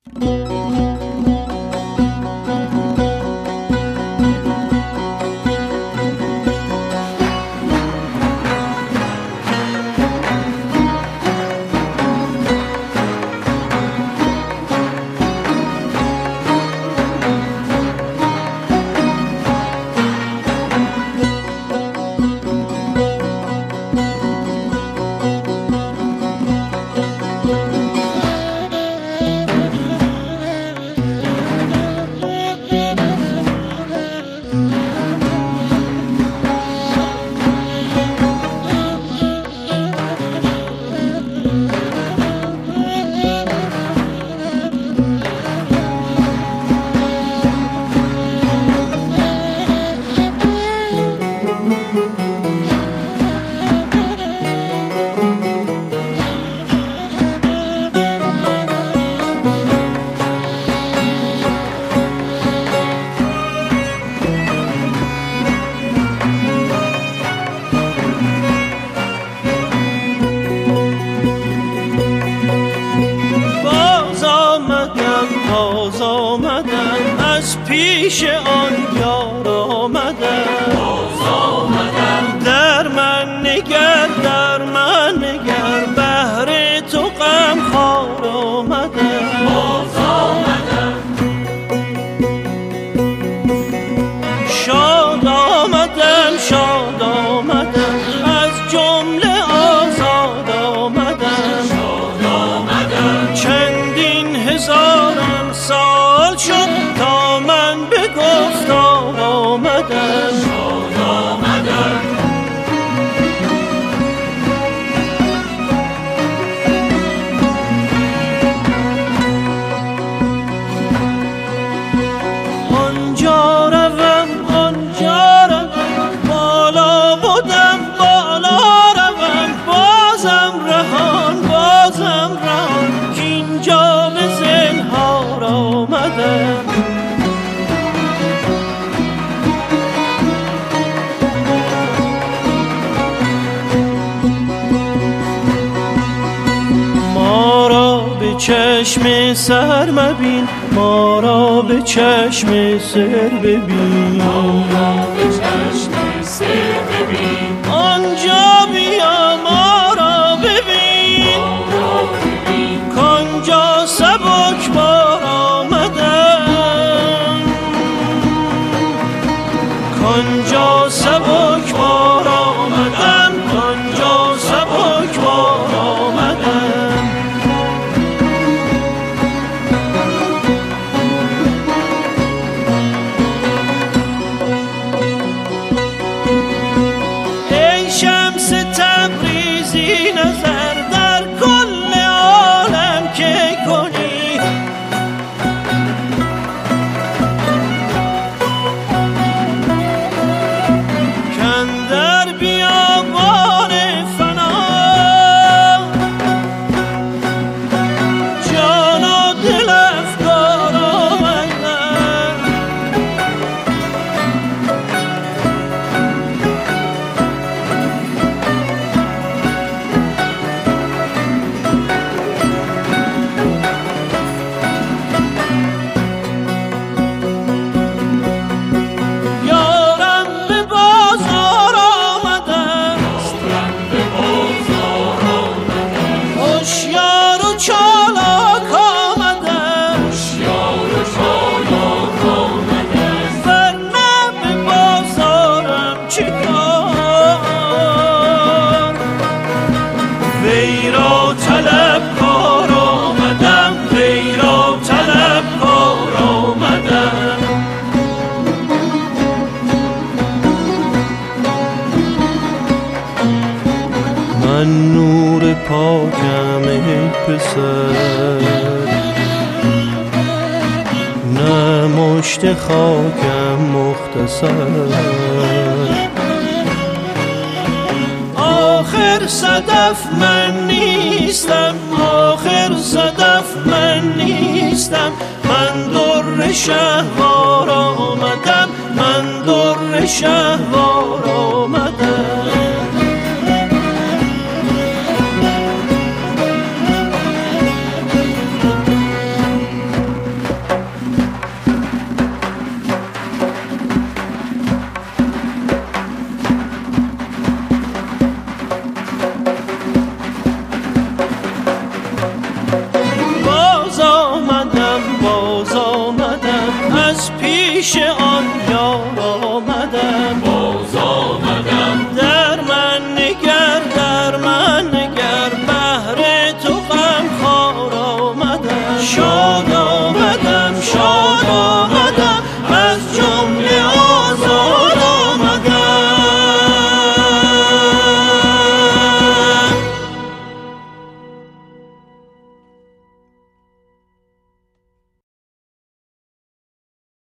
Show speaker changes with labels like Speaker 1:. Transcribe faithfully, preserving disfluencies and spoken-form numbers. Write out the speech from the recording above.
Speaker 1: باز آمدم از پیش آن یار آمدم، باز آمدم در من نگر در من نگر بهر تو غم خوار آمدم، باز آمدم شاد آمدم شاد آمدم از جمله آزاد آمدم، شاد آمدم چندین هزارم سال شد تا من به گفتار آمدم، شاد آمدم آنجا روم آنجا روم بالا بودم بالا روم بازم رهان بازم رهان کینجا به زنهار آمدم، ما را به چشم سر مبین ما را به چشم سر ببین ما را به چشم سر ببین آنجا بیا ما را ببین ما را ببین کانجا سبک بار آمدم کانجا سبک بار آمدم کانجا سبک بار آمدم ای شمس تبریزی نظر در کل عالم که کنی کندر بیابان فنا جان و دل افکار آمدم یارم به بازار آمدم هوشیار و چالاک آمدم ورنه به بازارم چیکار وی را طلبکار آمدم وی را طلبکار آمدم من نور پاکم ای پسر نه مشت خاکم مختصر آخر صدف من نیستم آخر صدف من نیستم من در شهوار آمدم من در شهوار آمدم پیش آن یاران